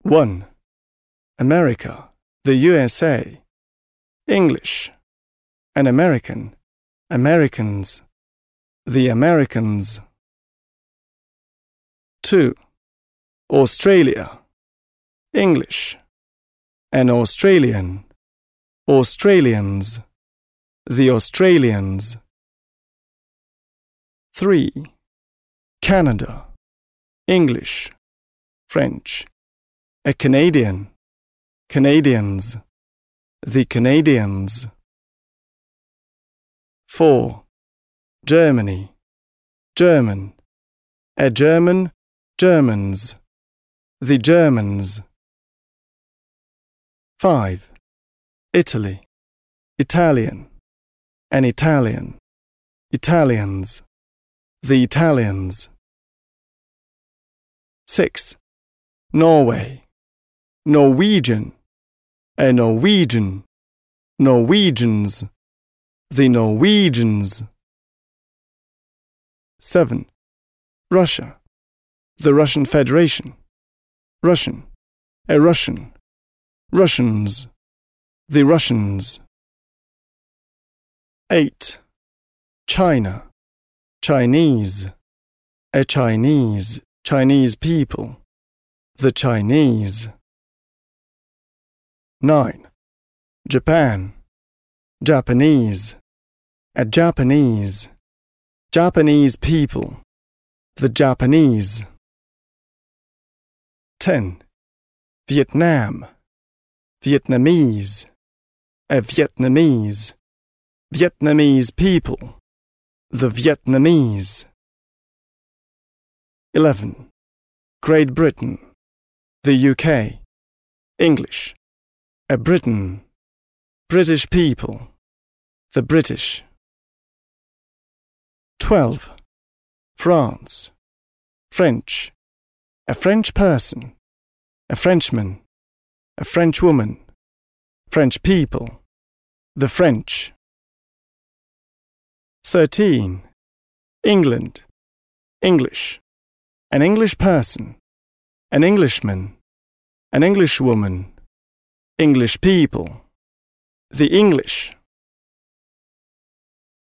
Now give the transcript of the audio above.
1. America, the USA. English. An American, Americans, the Americans. 2. Australia. English. An Australian, Australians, the Australians. 3. Canada. English, French. A Canadian, Canadians, the Canadians. 4. Germany. German. A German, Germans, the Germans. 5. Italy. Italian. An Italian, Italians, the Italians. 6. Norway. Norwegian. A Norwegian, Norwegians, the Norwegians. 7. Russia. The Russian Federation. Russian. A Russian. Russians. The Russians. 8. China. Chinese. A Chinese. Chinese people. The Chinese. 9. Japan. Japanese. A Japanese. Japanese people. The Japanese. 10. Vietnam. Vietnamese. A Vietnamese. Vietnamese people. The Vietnamese. 11. Great Britain. The UK. English. A Britain. British people. The British. 12. France. French. A French person. A Frenchman. A French woman. French people. The French. 13. England. English. An English person. An Englishman. An Englishwoman. English people. The English.